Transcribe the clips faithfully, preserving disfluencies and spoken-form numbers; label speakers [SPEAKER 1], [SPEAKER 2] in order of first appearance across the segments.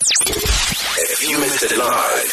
[SPEAKER 1] If you missed it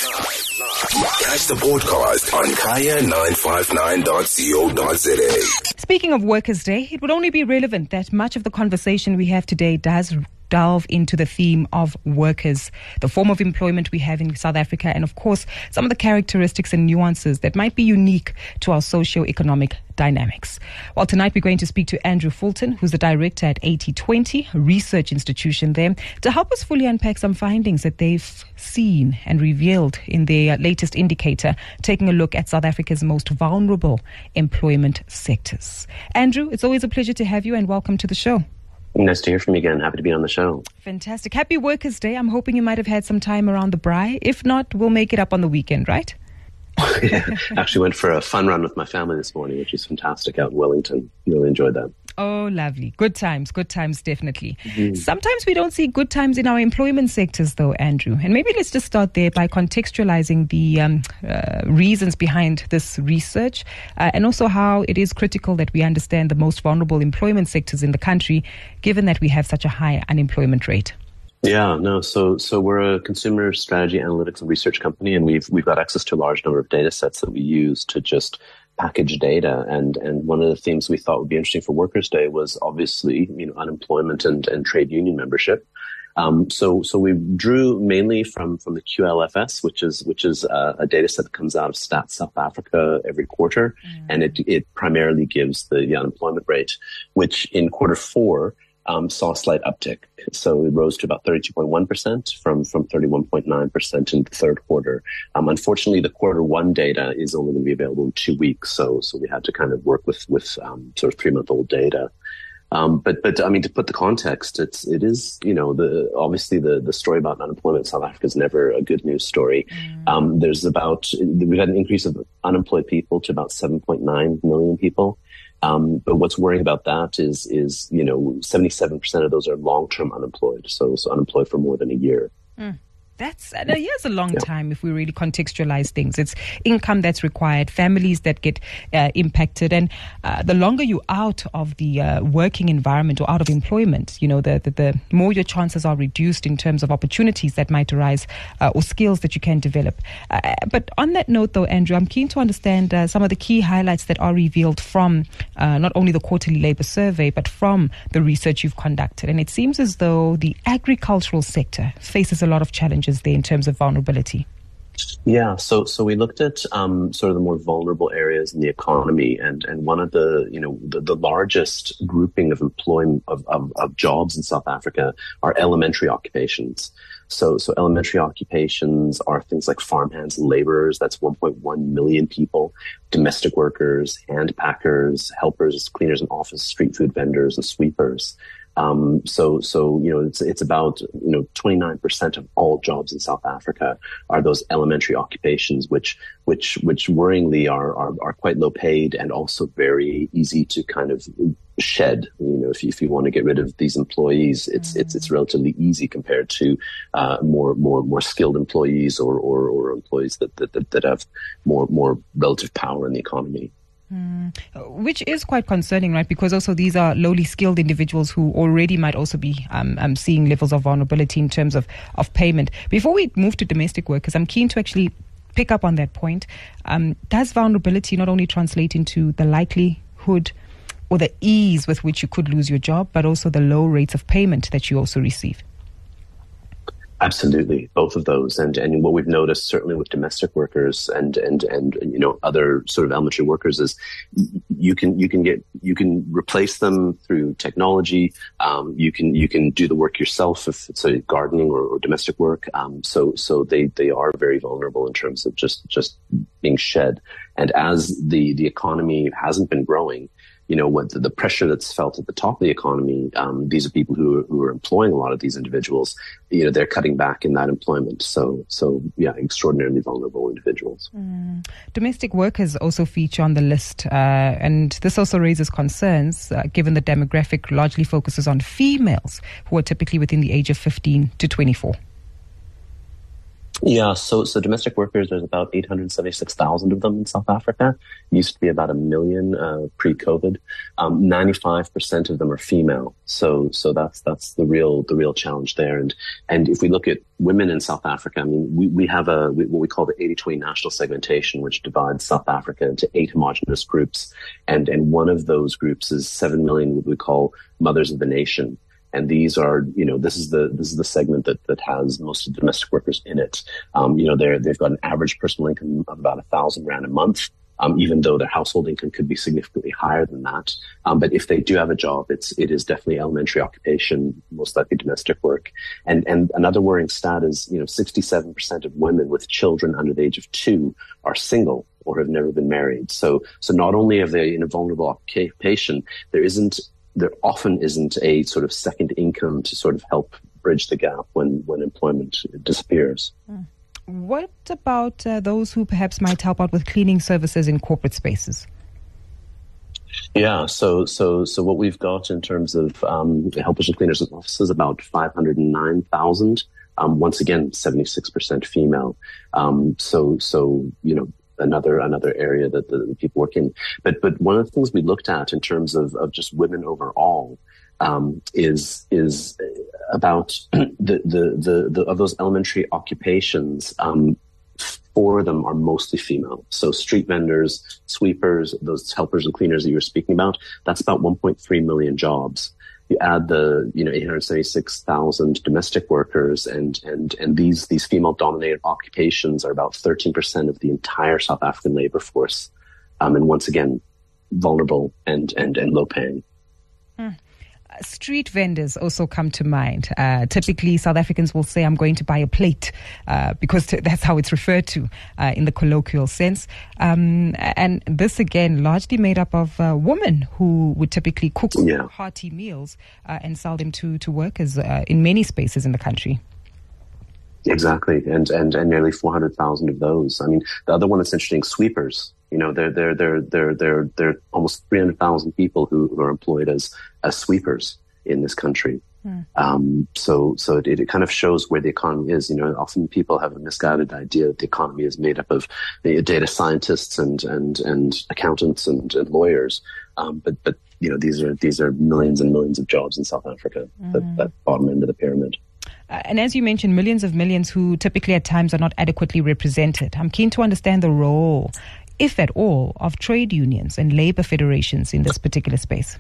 [SPEAKER 1] live, catch the podcast on kaya nine five nine dot co dot za.
[SPEAKER 2] Speaking of Workers' Day, it would only be relevant that much of the conversation we have today does delve into the theme of workers, the form of employment we have in South Africa, and of course, some of the characteristics and nuances that might be unique to our socio-economic dynamics. Well, tonight we're going to speak to Andrew Fulton, who's the director at eighty twenty, a research institution there, to help us fully unpack some findings that they've seen and revealed in their latest indicator, taking a look at South Africa's most vulnerable employment sectors. Andrew, it's always a pleasure to have you, and welcome to the show.
[SPEAKER 3] Nice to hear from you again. Happy to be on the show.
[SPEAKER 2] Fantastic. Happy Workers' Day. I'm hoping you might have had some time around the braai. If not, we'll make it up on the weekend, right?
[SPEAKER 3] Yeah, actually went for a fun run with my family this morning, which is fantastic out in Wellington. Really enjoyed that.
[SPEAKER 2] Oh, lovely. Good times. Good times, definitely.
[SPEAKER 3] Mm-hmm.
[SPEAKER 2] Sometimes we don't see good times in our employment sectors, though, Andrew. And maybe let's just start there by contextualizing the um, uh, reasons behind this research uh, and also how it is critical that we understand the most vulnerable employment sectors in the country, given that we have such a high unemployment rate.
[SPEAKER 3] Yeah, no. So, so we're a consumer strategy analytics and research company, and we've we've got access to a large number of data sets that we use to just package data. And and one of the themes we thought would be interesting for Workers' Day was obviously, you know, unemployment and, and trade union membership. Um, so so we drew mainly from from the Q L F S, which is which is a, a data set that comes out of Stats South Africa every quarter, mm. and it it primarily gives the, the unemployment rate, which in quarter four. Um, saw a slight uptick. So it rose to about thirty-two point one percent from, from thirty-one point nine percent in the third quarter. Um, unfortunately, the quarter one data is only going to be available in two weeks. So, so we had to kind of work with, with, um, sort of three month old data. Um, but, but I mean, to put the context, it's, it is, you know, the, obviously the, the story about unemployment in South Africa is never a good news story. Mm. Um, there's about, we've had an increase of unemployed people to about seven point nine million people. Um, but what's worrying about that is, is, you know, seventy-seven percent of those are long-term unemployed. So, so unemployed for more than a year.
[SPEAKER 2] Mm. That's uh, here's a long yeah. time if we really contextualize things. It's income that's required, families that get uh, impacted, and uh, the longer you're out of the uh, working environment or out of employment, you know, the, the the more your chances are reduced in terms of opportunities that might arise uh, or skills that you can develop. Uh, but on that note, though, Andrew, I'm keen to understand uh, some of the key highlights that are revealed from uh, not only the quarterly labour survey, but from the research you've conducted. And it seems as though the agricultural sector faces a lot of challenges there in terms of vulnerability.
[SPEAKER 3] Yeah, so so we looked at um, sort of the more vulnerable areas in the economy, and, and one of the you know the, the largest grouping of employment of, of, of jobs in South Africa are elementary occupations. So so elementary occupations are things like farmhands and laborers. That's one point one million people. Domestic workers, hand packers, helpers, cleaners in office, street food vendors, and sweepers. Um, so, so, you know, it's, it's about, you know, twenty-nine percent of all jobs in South Africa are those elementary occupations, which, which, which worryingly are, are, are quite low paid and also very easy to kind of shed. You know, if you, if you want to get rid of these employees, it's, mm-hmm. it's, it's relatively easy compared to, uh, more, more, more skilled employees or, or, or employees that, that, that have more, more relative power in the economy.
[SPEAKER 2] Mm. Which is quite concerning, right? Because also these are lowly skilled individuals who already might also be um, um, seeing levels of vulnerability in terms of, of payment. Before we move to domestic workers, I'm keen to actually pick up on that point. Um, does vulnerability not only translate into the likelihood or the ease with which you could lose your job, but also the low rates of payment that you also receive?
[SPEAKER 3] Absolutely, both of those, and and what we've noticed certainly with domestic workers and and and you know other sort of elementary workers is you can you can get you can replace them through technology. Um, you can you can do the work yourself if it's a gardening or, or domestic work. Um, so so they they are very vulnerable in terms of just just being shed. And as the the economy hasn't been growing, you know, what the, the pressure that's felt at the top of the economy, um, these are people who, who are employing a lot of these individuals, you know, they're cutting back in that employment. So, so yeah, extraordinarily vulnerable individuals.
[SPEAKER 2] Mm. Domestic workers also feature on the list. Uh, and this also raises concerns, uh, given the demographic largely focuses on females who are typically within the age of fifteen to twenty-four.
[SPEAKER 3] Yeah, so so domestic workers, there's about eight hundred seventy-six thousand of them in South Africa. It used to be about a million uh, pre-COVID. Um, ninety-five percent of them are female. So so that's that's the real the real challenge there. And and if we look at women in South Africa, I mean, we, we have a what we call the eighty twenty national segmentation, which divides South Africa into eight homogenous groups. And and one of those groups is seven million what we call mothers of the nation. And these are, you know, this is the this is the segment that, that has most of the domestic workers in it. Um, you know, they're they've got an average personal income of about a thousand rand a month, um, even though their household income could be significantly higher than that. Um, but if they do have a job, it's it is definitely elementary occupation, most likely domestic work. And and another worrying stat is, you know, sixty-seven percent of women with children under the age of two are single or have never been married. So so not only are they in a vulnerable occupation, there isn't there often isn't a sort of second income to sort of help bridge the gap when, when employment disappears.
[SPEAKER 2] What about uh, those who perhaps might help out with cleaning services in corporate spaces?
[SPEAKER 3] Yeah, so so so what we've got in terms of um, helpers and cleaners in offices, about five hundred nine thousand. Um, once again, seventy-six percent female. Um, so so you know. Another another area that the, the people work in, but but one of the things we looked at in terms of, of just women overall um, is is about the, the the the of those elementary occupations. Um, four of them are mostly female. So street vendors, sweepers, those helpers and cleaners that you were speaking about. That's about one point three million jobs. You add the, you know, eight hundred seventy-six thousand domestic workers, and, and, and these, these female-dominated occupations are about thirteen percent of the entire South African labor force. Um, and once again, vulnerable and, and, and low-paying.
[SPEAKER 2] Mm. Street vendors also come to mind. Uh, typically, South Africans will say, I'm going to buy a plate, uh, because t- that's how it's referred to uh, in the colloquial sense. Um, and this, again, largely made up of uh, women who would typically cook
[SPEAKER 3] yeah.
[SPEAKER 2] hearty meals uh, and sell them to, to workers uh, in many spaces in the country.
[SPEAKER 3] Exactly, and and and nearly four hundred thousand of those. I mean, the other one that's interesting, sweepers. You know, they're they're they're they're they're they're almost three hundred thousand people who, who are employed as as sweepers in this country. Hmm. Um, so so it, it kind of shows where the economy is. You know, often people have a misguided idea that the economy is made up of the data scientists and and and accountants and, and lawyers. Um, but but you know, these are these are millions and millions of jobs in South Africa. Mm. That, that bottom end of the pyramid.
[SPEAKER 2] Uh, and as you mentioned, millions of millions who typically at times are not adequately represented. I'm keen to understand the role, if at all, of trade unions and labor federations in this particular space.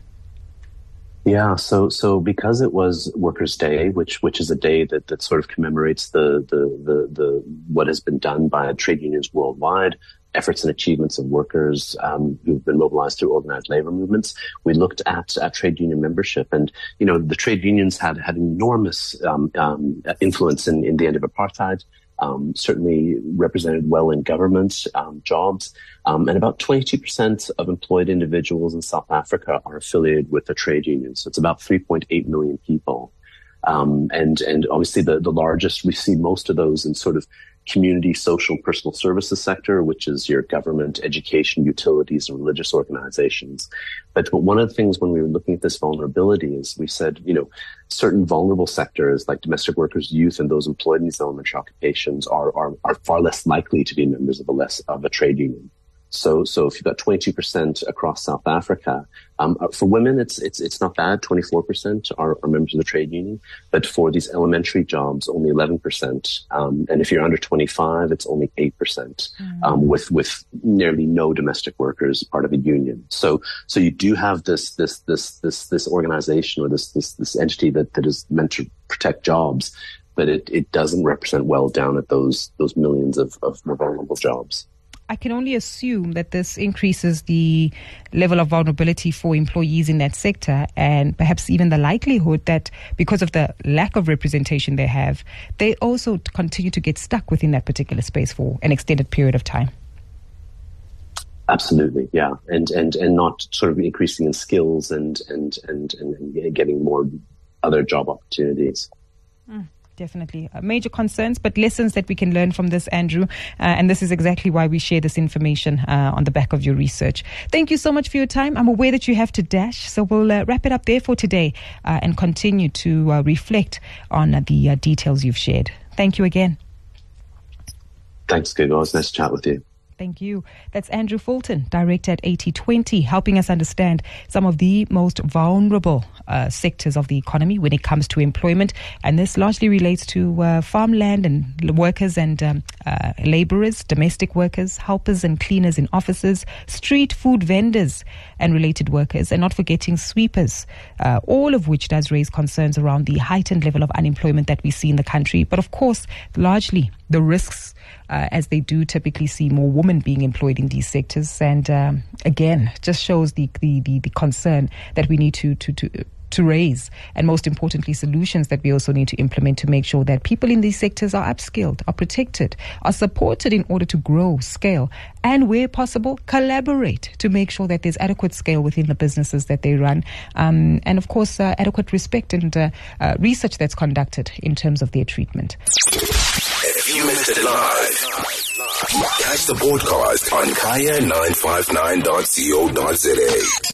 [SPEAKER 3] Yeah, so so because it was Workers' Day, which which is a day that, that sort of commemorates the, the the the what has been done by trade unions worldwide, efforts and achievements of workers um, who've been mobilized through organized labor movements. We looked at, at trade union membership, and you know the trade unions had had enormous um, um, influence in, in the end of apartheid. Um, certainly represented well in government um, jobs, um, and about twenty-two percent of employed individuals in South Africa are affiliated with a trade union. So it's about three point eight million people. Um, and, and obviously the, the largest, we see most of those in sort of community, social, personal services sector, which is your government, education, utilities, and religious organizations. But, but one of the things when we were looking at this vulnerability is we said, you know, certain vulnerable sectors like domestic workers, youth, and those employed in these elementary occupations are, are, are far less likely to be members of a less of a trade union. So, so if you've got twenty-two percent across South Africa, um, for women, it's, it's, it's not bad. twenty-four percent are, are members of the trade union. But for these elementary jobs, only eleven percent. Um, and if you're under twenty-five, it's only eight percent, mm. um, with, with nearly no domestic workers part of a union. So, so you do have this, this, this, this, this organization or this, this, this entity that, that is meant to protect jobs, but it, it doesn't represent well down at those, those millions of, of more vulnerable jobs.
[SPEAKER 2] I can only assume that this increases the level of vulnerability for employees in that sector, and perhaps even the likelihood that because of the lack of representation they have, they also continue to get stuck within that particular space for an extended period of time.
[SPEAKER 3] Absolutely, yeah, and and and not sort of increasing in skills and and and and getting more other job opportunities.
[SPEAKER 2] Mm. Definitely. Uh, major concerns, but lessons that we can learn from this, Andrew. Uh, and this is exactly why we share this information uh, on the back of your research. Thank you so much for your time. I'm aware that you have to dash, so we'll uh, wrap it up there for today uh, and continue to uh, reflect on uh, the uh, details you've shared. Thank you again.
[SPEAKER 3] Thanks, Gugu. It was nice to chat with you.
[SPEAKER 2] Thank you. That's Andrew Fulton, Director at eighty twenty, helping us understand some of the most vulnerable uh, sectors of the economy when it comes to employment. And this largely relates to uh, farmland and workers and um, uh, laborers, domestic workers, helpers and cleaners in offices, street food vendors and related workers, and not forgetting sweepers, uh, all of which does raise concerns around the heightened level of unemployment that we see in the country. But of course, largely the risks Uh, as they do typically see more women being employed in these sectors. And um, again, just shows the, the, the, the concern that we need to, to, to, to raise, and most importantly, solutions that we also need to implement to make sure that people in these sectors are upskilled, are protected, are supported in order to grow, scale, and where possible, collaborate to make sure that there's adequate scale within the businesses that they run. Um, and of course, uh, adequate respect and uh, uh, research that's conducted in terms of their treatment.
[SPEAKER 1] If you missed it live, catch the podcast on kaya nine five nine dot co dot za.